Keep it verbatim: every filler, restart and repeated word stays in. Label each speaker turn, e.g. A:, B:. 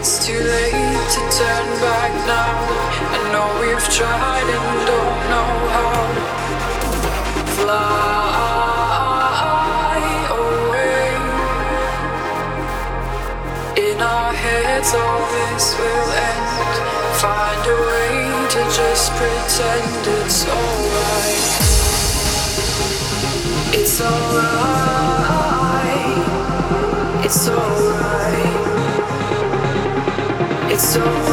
A: It's too late to turn back now. I know we've tried and don't know how. Fly away. In our heads all this will end. Find a way to just pretend it's alright. It's alright. It's alright. It's alright.